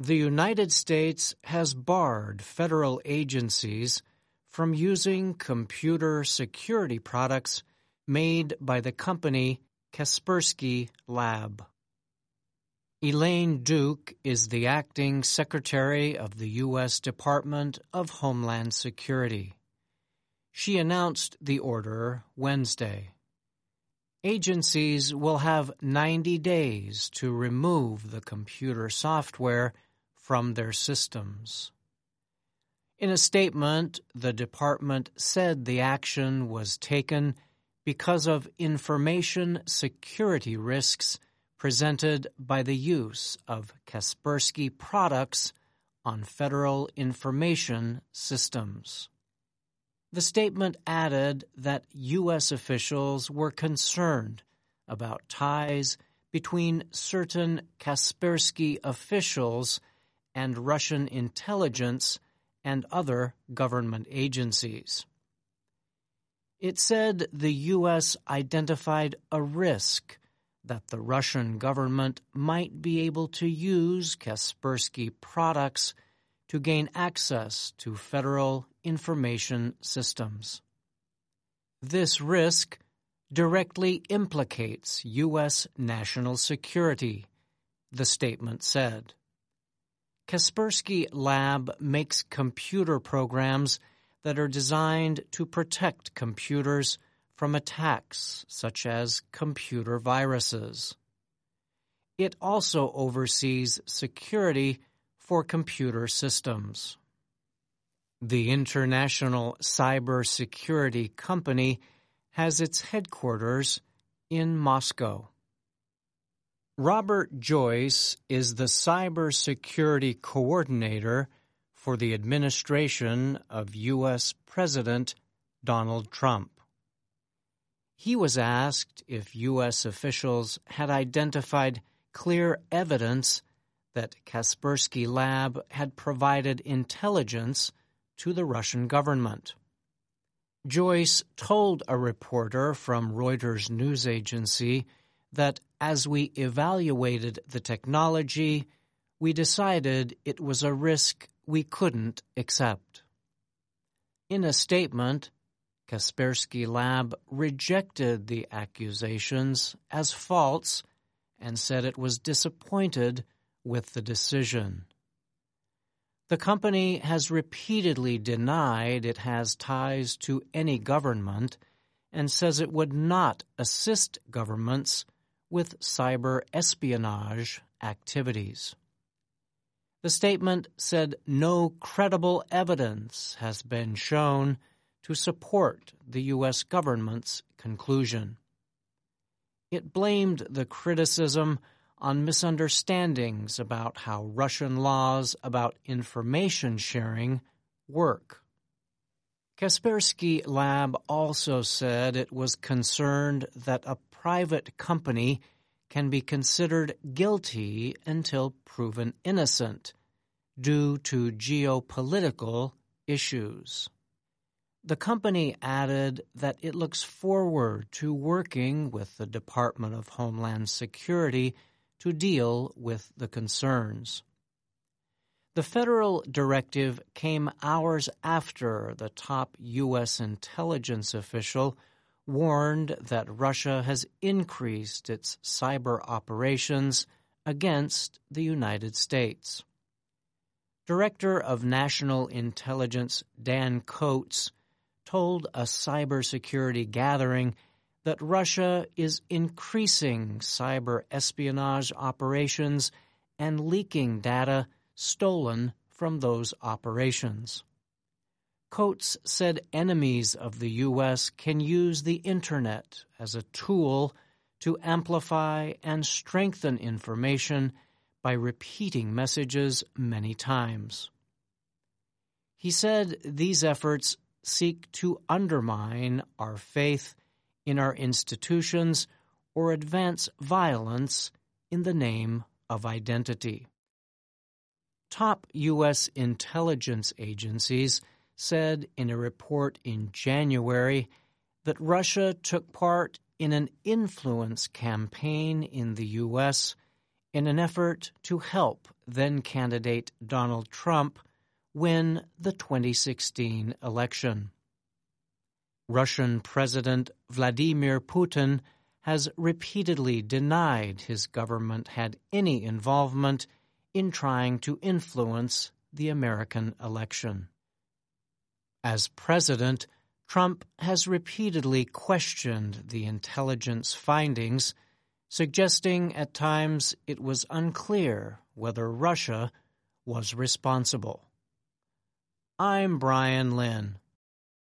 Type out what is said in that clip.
The United States has barred federal agencies from using computer security products made by the company Kaspersky Lab. Elaine Duke is the acting Secretary of the U.S. Department of Homeland Security. She announced the order Wednesday. Agencies will have 90 days to remove the computer software from their systems. In a statement, the department said the action was taken because of information security risks presented by the use of Kaspersky products on federal information systems. The statement added that U.S. officials were concerned about ties between certain Kaspersky officials and Russian intelligence and other government agencies. It said the U.S. identified a risk that the Russian government might be able to use Kaspersky products to gain access to federal information systems. This risk directly implicates U.S. national security, the statement said. Kaspersky Lab makes computer programs that are designed to protect computers from attacks such as computer viruses. It also oversees security for computer systems. The International Cybersecurity Company has its headquarters in Moscow. Robert Joyce is the cybersecurity coordinator for the administration of U.S. President Donald Trump. He was asked if U.S. officials had identified clear evidence that Kaspersky Lab had provided intelligence to the Russian government. Joyce told a reporter from Reuters news agency that as we evaluated the technology, we decided it was a risk we couldn't accept. In a statement, Kaspersky Lab rejected the accusations as false and said it was disappointed with the decision. The company has repeatedly denied it has ties to any government and says it would not assist governments with cyber espionage activities. The statement said no credible evidence has been shown to support the U.S. government's conclusion. It blamed the criticism on misunderstandings about how Russian laws about information sharing work. Kaspersky Lab also said it was concerned that a private company can be considered guilty until proven innocent due to geopolitical issues. The company added that it looks forward to working with the Department of Homeland Security to deal with the concerns. The federal directive came hours after the top U.S. intelligence official warned that Russia has increased its cyber operations against the United States. Director of National Intelligence Dan Coats told a cybersecurity gathering that Russia is increasing cyber espionage operations and leaking data stolen from those operations. Coats said enemies of the U.S. can use the Internet as a tool to amplify and strengthen information by repeating messages many times. He said these efforts seek to undermine our faith in our institutions or advance violence in the name of identity. Top U.S. intelligence agencies said in a report in January that Russia took part in an influence campaign in the U.S. in an effort to help then-candidate Donald Trump win the 2016 election. Russian President Vladimir Putin has repeatedly denied his government had any involvement in trying to influence the American election. As president, Trump has repeatedly questioned the intelligence findings, suggesting at times it was unclear whether Russia was responsible. I'm Brian Lynn.